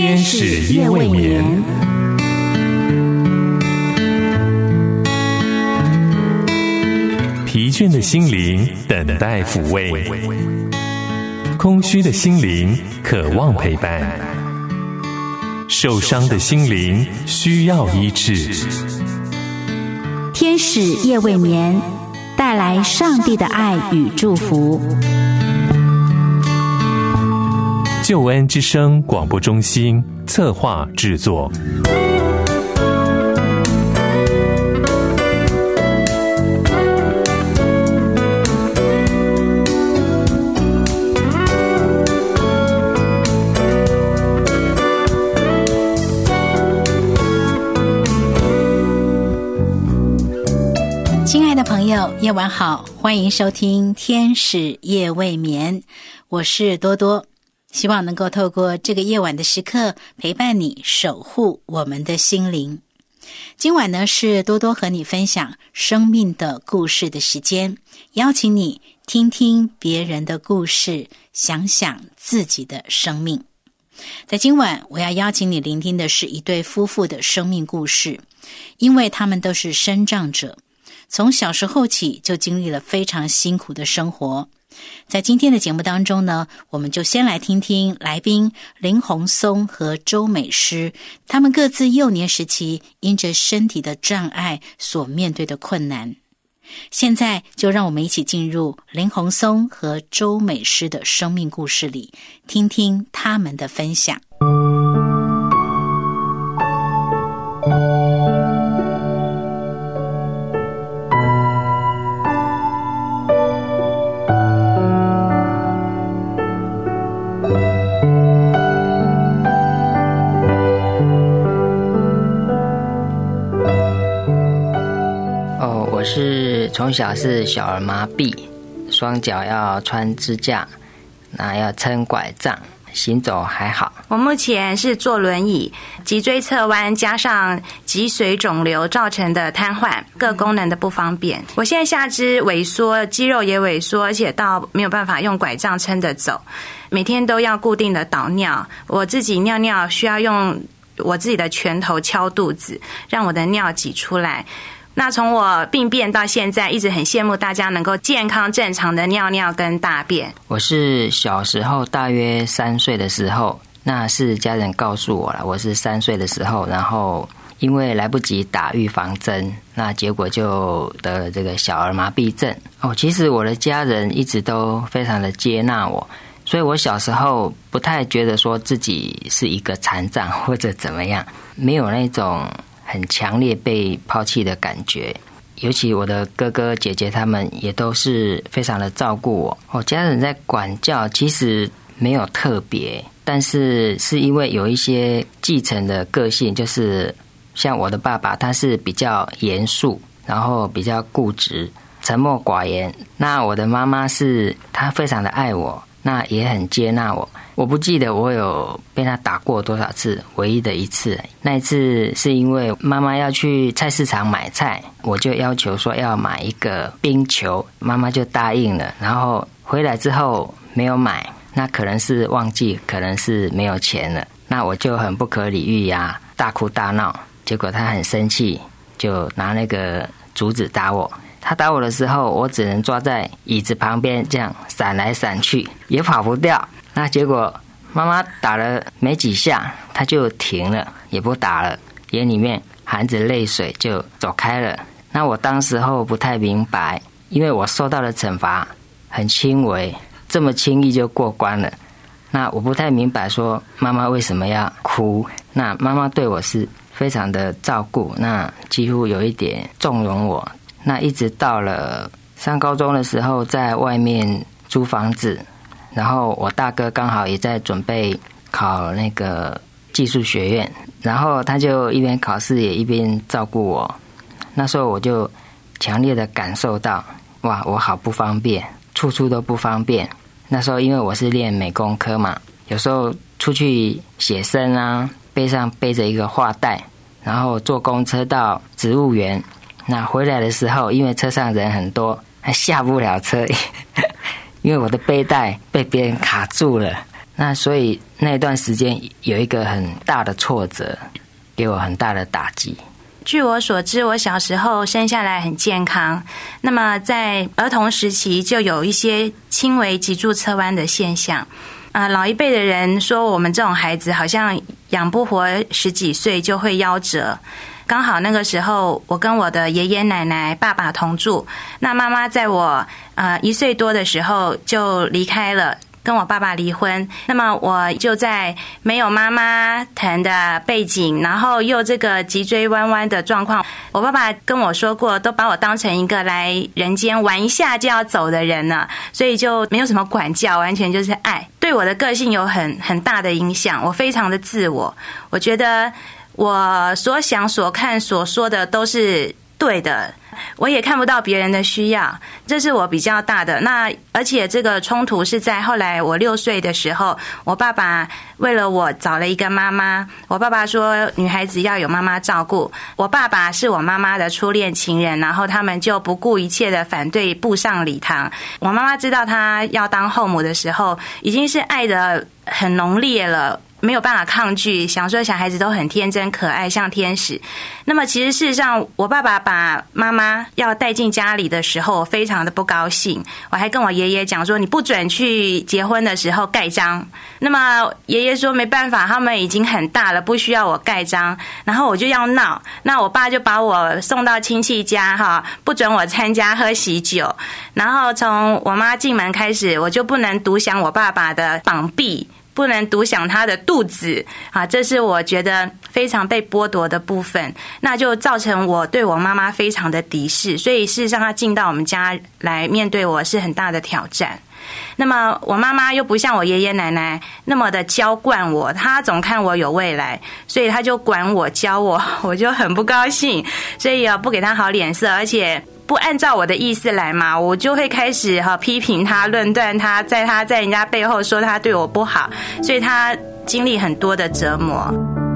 天使夜未眠。疲倦的心灵等待抚慰，空虚的心灵渴望陪伴，受伤的心灵需要医治。 天使夜未眠，带来上帝的爱与祝福。 救恩之声广播中心策划制作。 亲爱的朋友，夜晚好，欢迎收听天使夜未眠，我是多多，希望能够透过这个夜晚的时刻陪伴你，守护我们的心灵。今晚呢，是多多和你分享生命的故事的时间，邀请你听听别人的故事，想想自己的生命。在今晚我要邀请你聆听的是一对夫妇的生命故事，因为他们都是身障者，从小时候起就经历了非常辛苦的生活。在今天的节目当中呢，我们就先来听听来宾林鸿松和周美诗，他们各自幼年时期因着身体的障碍所面对的困难。现在就让我们一起进入林鸿松和周美诗的生命故事里，听听他们的分享。 我是从小是小儿麻痹，双脚要穿支架，那要撑拐杖，行走还好。 我目前是坐轮椅，脊椎侧弯加上脊髓肿瘤造成的瘫痪，各功能的不方便。我现在下肢萎缩，肌肉也萎缩，而且到没有办法用拐杖撑着走，每天都要固定的导尿，我自己尿尿需要用我自己的拳头敲肚子，让我的尿挤出来。那从我病变到现在，一直很羡慕大家能够健康正常的尿尿跟大便。 我是小时候大约3岁的时候，那是家人告诉我了，我是3岁的时候，然后因为来不及打预防针，那结果就得了这个小儿麻痹症。其实我的家人一直都非常的接纳我，所以我小时候不太觉得说自己是一个残障或者怎么样，没有那种很强烈被抛弃的感觉。尤其我的哥哥姐姐他们也都是非常的照顾我。家人在管教其实没有特别，但是是因为有一些继承的个性，就是像我的爸爸他是比较严肃，然后比较固执，沉默寡言。那我的妈妈是她非常的爱我，那也很接纳我。我不记得我有被他打过多少次，唯一的一次。那一次是因为妈妈要去菜市场买菜，我就要求说要买一个冰球，妈妈就答应了。然后回来之后没有买，那可能是忘记，可能是没有钱了。那我就很不可理喻呀，大哭大闹。结果他很生气，就拿那个竹子打我。他打我的时候，我只能抓在椅子旁边这样闪来闪去，也跑不掉。那结果妈妈打了没几下，他就停了，也不打了，眼里面含着泪水就走开了。那我当时候不太明白，因为我受到的惩罚很轻微，这么轻易就过关了。那我不太明白说妈妈为什么要哭。那妈妈对我是非常的照顾，那几乎有一点纵容我。那一直到了上高中的时候，在外面租房子，然后我大哥刚好也在准备考那个技术学院，然后他就一边考试也一边照顾我。那时候我就强烈的感受到，哇，我好不方便，处处都不方便。那时候因为我是练美工科嘛，有时候出去写生啊，背上背着一个画袋，然后坐公车到植物园，那回来的时候因为车上人很多，还下不了车因为我的背带被别人卡住了。 那所以那段时间有一个很大的挫折，给我很大的打击。 据我所知，我小时候生下来很健康，那么在儿童时期就有一些轻微脊柱侧弯的现象。老一辈的人说我们这种孩子好像养不活10几岁就会夭折。刚好那个时候我跟我的爷爷奶奶爸爸同住，那妈妈在我1岁多的时候就离开了，跟我爸爸离婚。那么我就在没有妈妈疼的背景，然后又这个脊椎弯弯的状况，我爸爸跟我说过，都把我当成一个来人间玩一下就要走的人了，所以就没有什么管教，完全就是爱，对我的个性有很大的影响。我非常的自我，我觉得我所想所看所说的都是对的，我也看不到别人的需要，这是我比较大的。那而且这个冲突是在后来我6岁的时候，我爸爸为了我找了一个妈妈，我爸爸说女孩子要有妈妈照顾，我爸爸是我妈妈的初恋情人，然后他们就不顾一切的反对步上礼堂。我妈妈知道她要当后母的时候，已经是爱得很浓烈了，没有办法抗拒，想说小孩子都很天真可爱，像天使。那么其实事实上，我爸爸把妈妈要带进家里的时候，我非常的不高兴。我还跟我爷爷讲说，你不准去结婚的时候盖章。那么爷爷说没办法，他们已经很大了，不需要我盖章。然后我就要闹，那我爸就把我送到亲戚家哈，不准我参加喝喜酒。然后从我妈进门开始，我就不能独享我爸爸的膀臂，不能独享他的肚子啊，这是我觉得非常被剥夺的部分，那就造成我对我妈妈非常的敌视，所以事实上她进到我们家来面对我是很大的挑战。那么我妈妈又不像我爷爷奶奶那么的娇惯我，她总看我有未来，所以她就管我教我，我就很不高兴，所以不给她好脸色，而且不按照我的意思来嘛，我就会开始批评他，论断他，在人家背后说他对我不好，所以他经历很多的折磨。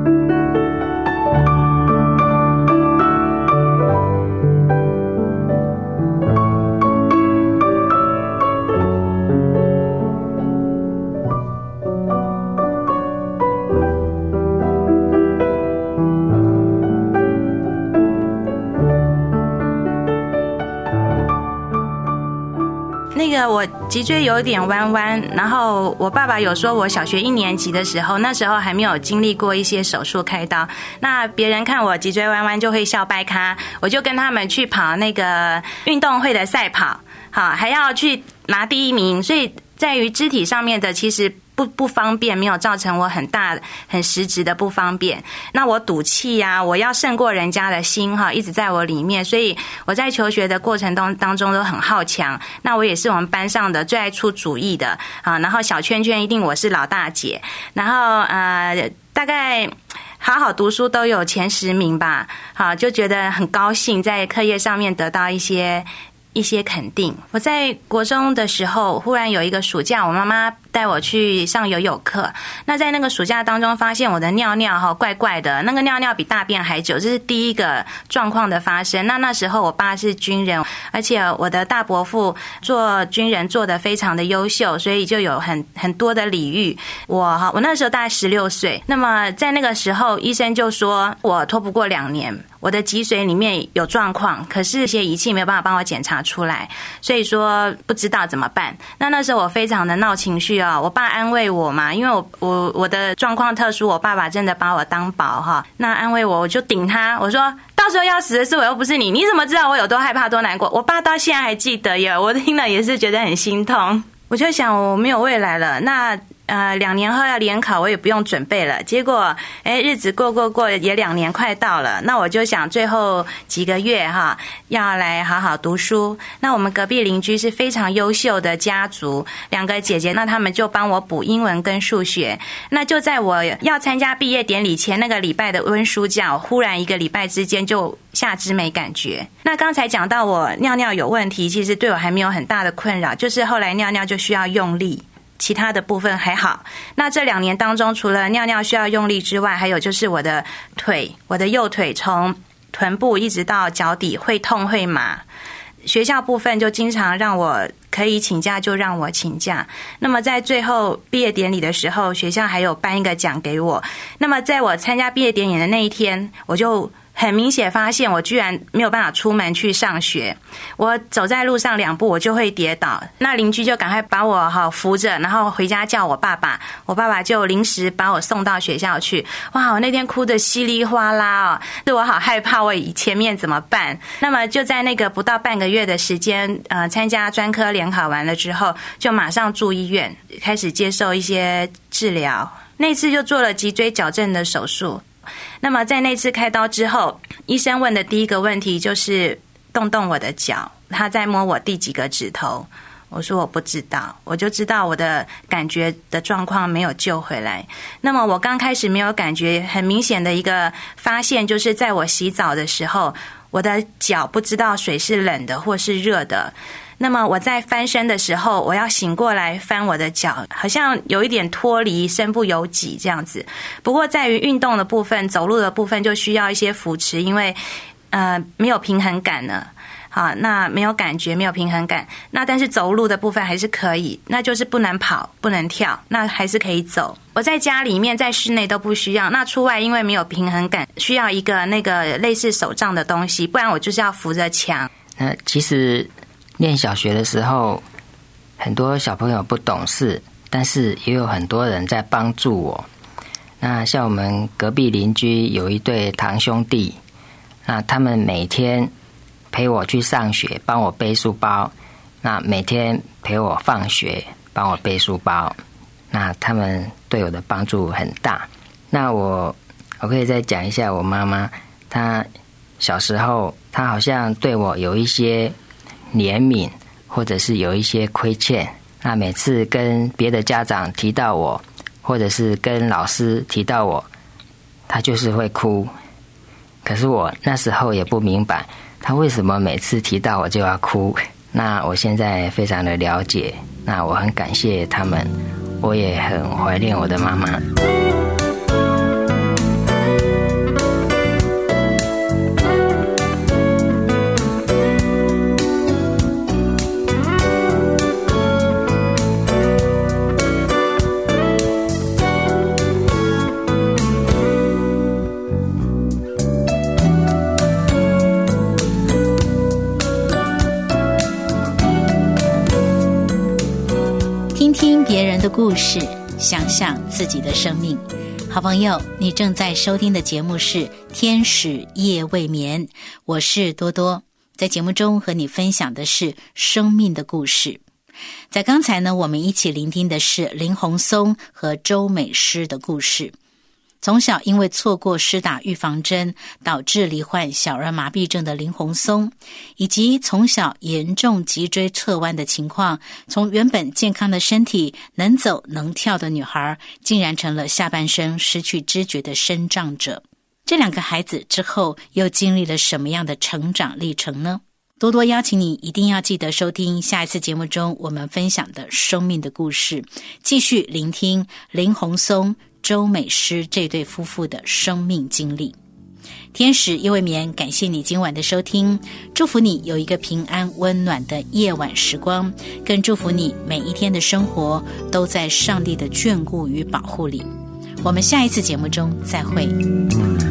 我脊椎有点弯弯，然后我爸爸有说我小学1年级的时候，那时候还没有经历过一些手术开刀，那别人看我脊椎弯弯就会笑掰咖，我就跟他们去跑那个运动会的赛跑，好，还要去拿第1名，所以在于肢体上面的其实不方便，没有造成我很大很实质的不方便。那我赌气啊，我要胜过人家的心一直在我里面，所以我在求学的过程当中都很好强。那我也是我们班上的最爱出主意的啊，然后小圈圈一定我是老大姐，然后大概好好读书都有前10名吧，好，就觉得很高兴，在课业上面得到一些肯定。我在国中的时候，忽然有一个暑假，我妈妈带我去上游泳课。那在那个暑假当中，发现我的尿尿怪怪的，那个尿尿比大便还久，这是第一个状况的发生。那时候我爸是军人，而且我的大伯父做军人做得非常的优秀，所以就有很多的礼遇。我那时候大概16岁，那么在那个时候，医生就说我拖不过2年。我的脊髓里面有状况，可是一些仪器没有办法帮我检查出来，所以说不知道怎么办。那时候我非常的闹情绪我爸安慰我嘛，因为我的状况特殊，我爸爸真的把我当宝那安慰我就顶他，我说到时候要死的是我又不是你，你怎么知道我有多害怕多难过？我爸到现在还记得耶，我听了也是觉得很心痛。我就想我没有未来了，那2年后要联考，我也不用准备了。结果日子过也2年快到了，那我就想最后几个月要来好好读书。那我们隔壁邻居是非常优秀的家族，2个姐姐，那他们就帮我补英文跟数学。那就在我要参加毕业典礼前那个礼拜的温书假，忽然1个礼拜之间就下肢没感觉。那刚才讲到我尿尿有问题，其实对我还没有很大的困扰，就是后来尿尿就需要用力，其他的部分还好。那这2年当中，除了尿尿需要用力之外，还有就是我的右腿从臀部一直到脚底会痛会麻。 学校部分就经常让我可以请假就让我请假。那么在最后毕业典礼的时候，学校还有颁一个奖给我。那么在我参加毕业典礼的那一天，我就很明显发现我居然没有办法出门去上学，我走在路上2步我就会跌倒，那邻居就赶快把我扶着，然后回家叫我爸爸，我爸爸就临时把我送到学校去。哇，我那天哭得稀里哗啦哦，是我好害怕我前面怎么办。那么就在那个不到半个月的时间，参加专科联考完了之后，就马上住医院，开始接受一些治疗。那次就做了脊椎矫正的手术。那么在那次开刀之后，医生问的第一个问题就是动动我的脚，他在摸我第几个指头。我说我不知道，我就知道我的感觉的状况没有救回来。那么我刚开始没有感觉，很明显的一个发现就是在我洗澡的时候，我的脚不知道水是冷的或是热的。那么我在翻身的时候，我要醒过来翻我的脚，好像有一点脱离，身不由己这样子。不过在于运动的部分，走路的部分就需要一些扶持，因为没有平衡感了。好，那没有感觉，没有平衡感。那但是走路的部分还是可以，那就是不能跑，不能跳，那还是可以走。我在家里面，在室内都不需要。那出外因为没有平衡感，需要一个那个类似手杖的东西，不然我就是要扶着墙。 那其实念小学的时候，很多小朋友不懂事，但是也有很多人在帮助我。那像我们隔壁邻居有一对堂兄弟，那他们每天陪我去上学，帮我背书包，那每天陪我放学，帮我背书包，那他们对我的帮助很大。那我可以再讲一下我妈妈，她小时候她好像对我有一些怜悯，或者是有一些亏欠，那每次跟别的家长提到我，或者是跟老师提到我，他就是会哭。可是我那时候也不明白他为什么每次提到我就要哭。那我现在非常的了解，那我很感谢他们，我也很怀念我的妈妈。 听别人的故事，想象自己的生命。好朋友，你正在收听的节目是天使夜未眠，我是多多。在节目中和你分享的是生命的故事。在刚才呢，我们一起聆听的是林鸿松和周美诗的故事。从小因为错过施打预防针，导致罹患小儿麻痹症的林鸿松，以及从小严重脊椎侧弯的情况，从原本健康的身体能走能跳的女孩，竟然成了下半身失去知觉的身障者。这2个孩子之后又经历了什么样的成长历程呢？多多邀请你一定要记得收听下一次节目中我们分享的生命的故事，继续聆听林鸿松周美诗这对夫妇的生命经历。天使夜未眠，感谢你今晚的收听，祝福你有一个平安温暖的夜晚时光，更祝福你每一天的生活都在上帝的眷顾与保护里。我们下一次节目中再会。